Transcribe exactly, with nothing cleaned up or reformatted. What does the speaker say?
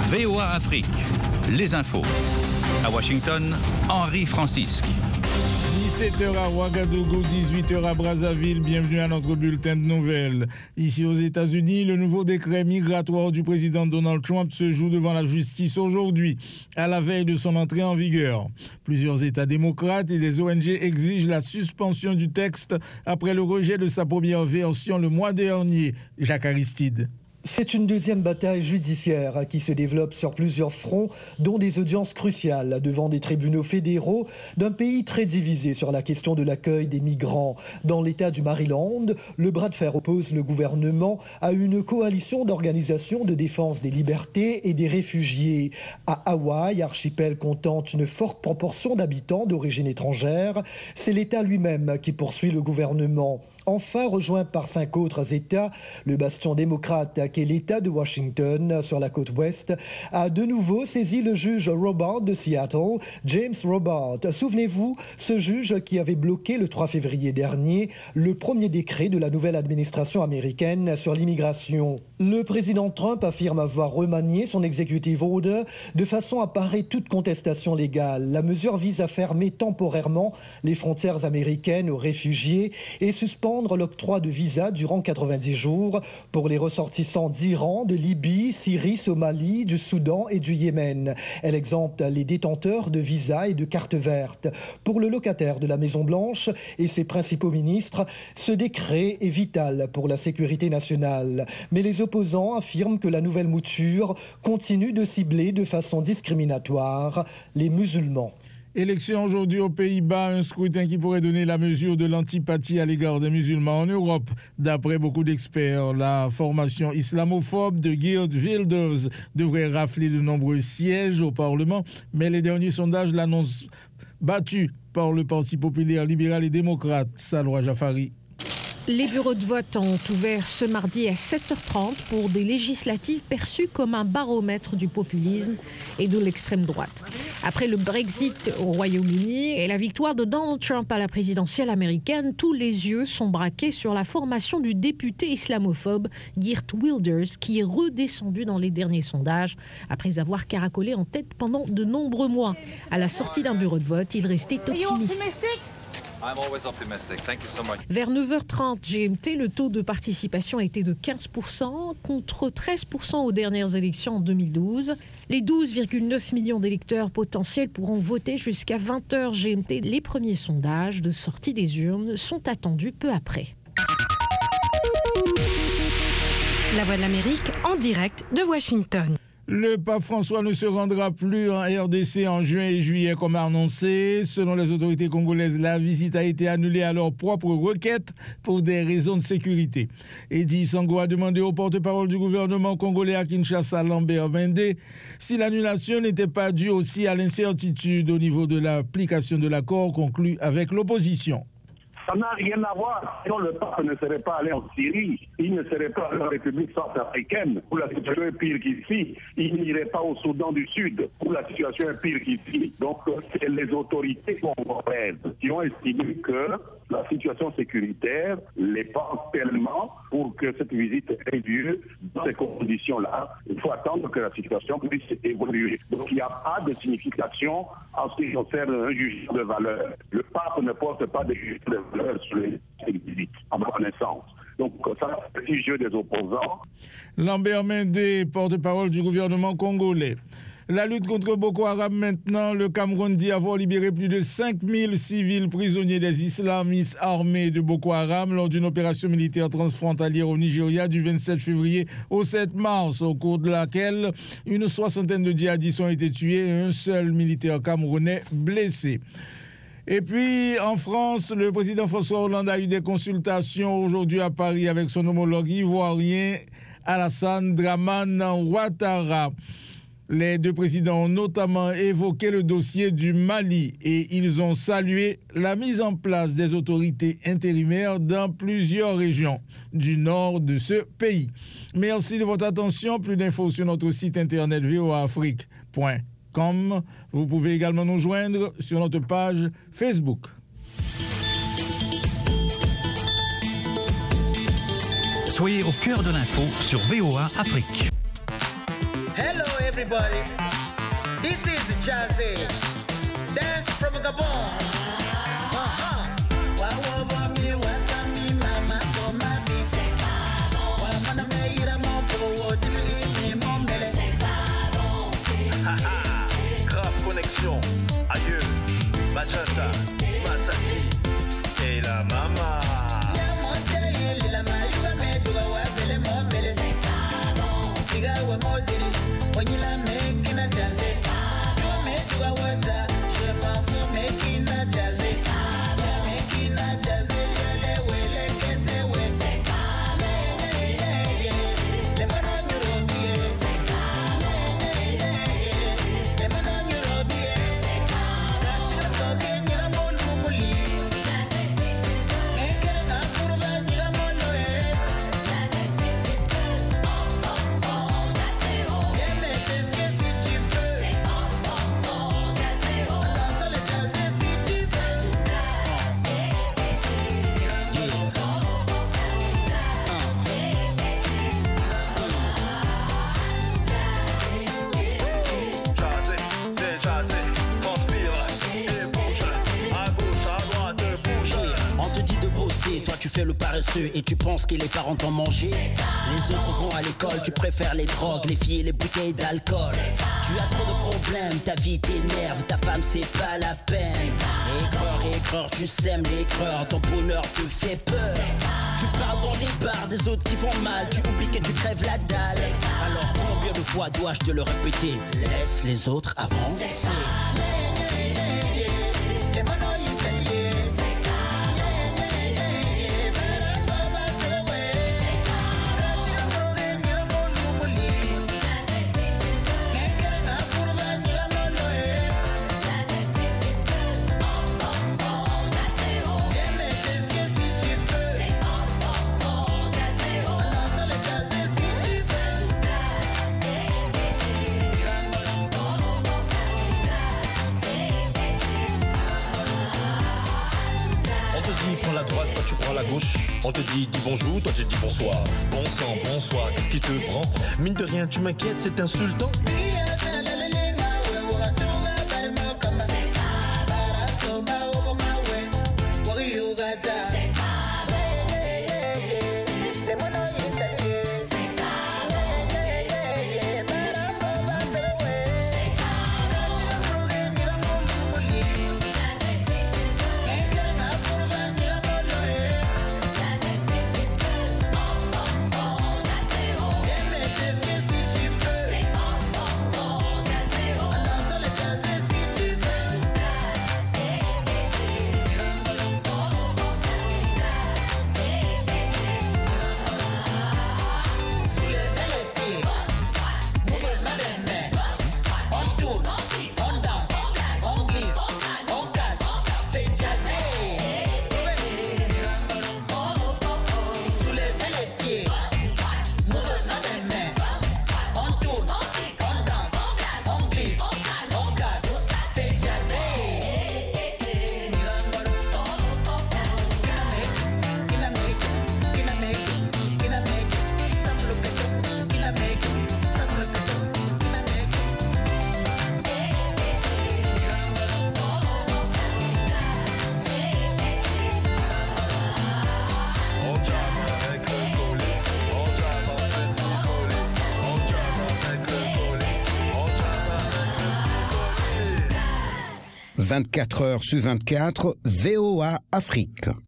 V O A Afrique, les infos. À Washington, Henri Francisque. dix-sept heures à Ouagadougou, dix-huit heures à Brazzaville. Bienvenue à notre bulletin de nouvelles. Ici aux États-Unis, le nouveau décret migratoire du président Donald Trump se joue devant la justice aujourd'hui, à la veille de son entrée en vigueur. Plusieurs États démocrates et des O N G exigent la suspension du texte après le rejet de sa première version le mois dernier. Jacques Aristide. C'est une deuxième bataille judiciaire qui se développe sur plusieurs fronts, dont des audiences cruciales devant des tribunaux fédéraux d'un pays très divisé sur la question de l'accueil des migrants. Dans l'État du Maryland, le bras de fer oppose le gouvernement à une coalition d'organisations de défense des libertés et des réfugiés. À Hawaï, archipel comptant une forte proportion d'habitants d'origine étrangère, c'est l'État lui-même qui poursuit le gouvernement. Enfin, rejoint par cinq autres États, le bastion démocrate qu'est l'État de Washington sur la côte ouest a de nouveau saisi le juge Robart de Seattle, James Robart. Souvenez-vous, ce juge qui avait bloqué le trois février dernier le premier décret de la nouvelle administration américaine sur l'immigration. Le président Trump affirme avoir remanié son executive order de façon à parer toute contestation légale. La mesure vise à fermer temporairement les frontières américaines aux réfugiés et suspendre l'octroi de visa durant quatre-vingt-dix jours pour les ressortissants d'Iran, de Libye, Syrie, Somalie, du Soudan et du Yémen. Elle exempte les détenteurs de visas et de cartes vertes. Pour le locataire de la Maison-Blanche et ses principaux ministres, ce décret est vital pour la sécurité nationale. Mais les opposants affirment que la nouvelle mouture continue de cibler de façon discriminatoire les musulmans. Élection aujourd'hui aux Pays-Bas, un scrutin qui pourrait donner la mesure de l'antipathie à l'égard des musulmans en Europe. D'après beaucoup d'experts, la formation islamophobe de Geert Wilders devrait rafler de nombreux sièges au Parlement, mais les derniers sondages l'annoncent battu par le Parti populaire libéral et démocrate. Salwa Jafari. Les bureaux de vote ont ouvert ce mardi à sept heures trente pour des législatives perçues comme un baromètre du populisme et de l'extrême droite. Après le Brexit au Royaume-Uni et la victoire de Donald Trump à la présidentielle américaine, tous les yeux sont braqués sur la formation du député islamophobe Geert Wilders, qui est redescendu dans les derniers sondages après avoir caracolé en tête pendant de nombreux mois. À la sortie d'un bureau de vote, il restait optimiste. I'm always optimistic. Thank you so much. Vers neuf heures trente G M T, le taux de participation était de quinze pour cent contre treize pour cent aux dernières élections en deux mille douze. Les douze virgule neuf millions d'électeurs potentiels pourront voter jusqu'à vingt heures G M T. Les premiers sondages de sortie des urnes sont attendus peu après. La Voix de l'Amérique en direct de Washington. Le pape François ne se rendra plus en R D C en juin et juillet comme annoncé. Selon les autorités congolaises, la visite a été annulée à leur propre requête pour des raisons de sécurité. Eddy Sango a demandé au porte-parole du gouvernement congolais à Kinshasa, Lambert Mende, si l'annulation n'était pas due aussi à l'incertitude au niveau de l'application de l'accord conclu avec l'opposition. Ça n'a rien à voir. Sinon, le pape ne serait pas allé en Syrie, il ne serait pas allé en République centrafricaine, où la situation est pire qu'ici. Il n'irait pas au Soudan du Sud, où la situation est pire qu'ici. Donc, c'est les autorités congolaises qui ont estimé que la situation sécuritaire les porte tellement pour que cette visite ait lieu dans ces conditions-là. Il faut attendre que la situation puisse évoluer. Donc, il n'y a pas de signification en ce qui concerne un jugement de valeur. Le pape ne porte pas de jugement de valeur sur les visites, à ma connaissance. Donc, ça, c'est le jeu des opposants. Lambert Mende, porte-parole du gouvernement congolais. La lutte contre Boko Haram maintenant, le Cameroun dit avoir libéré plus de cinq mille civils prisonniers des islamistes armés de Boko Haram lors d'une opération militaire transfrontalière au Nigeria du vingt-sept février au sept mars, au cours de laquelle une soixantaine de djihadistes ont été tués et un seul militaire camerounais blessé. Et puis, en France, le président François Hollande a eu des consultations aujourd'hui à Paris avec son homologue ivoirien Alassane Dramane Ouattara. Les deux présidents ont notamment évoqué le dossier du Mali et ils ont salué la mise en place des autorités intérimaires dans plusieurs régions du nord de ce pays. Merci de votre attention. Plus d'infos sur notre site internet v o a afrique point com. Vous pouvez également nous joindre sur notre page Facebook. Soyez au cœur de l'info sur V O A Afrique. Hello everybody. This is Jazzy. Dance from Gabon. Uh-huh. Grave connexion. Adieu. Magenta, Masaki et la mama. Tu fais le paresseux et tu penses que les parents t'ont mangé. Les autres vont à l'école, tu préfères les drogues, les filles et les bouteilles d'alcool. Tu as trop de problèmes, ta vie t'énerve, ta femme c'est pas la peine. Aigreur, aigreur, tu sèmes l'aigreur, ton bonheur te fait peur. Tu pars dans les bars des autres qui vont mal, tu oublies que tu crèves la dalle. Alors combien de fois dois-je te le répéter? Laisse les autres avancer. On te dit dis bonjour, toi tu dis bonsoir. Bon sang, bonsoir, qu'est-ce qui te prend? Mine de rien, tu m'inquiètes, c'est insultant. vingt-quatre heures sur vingt-quatre, V O A Afrique.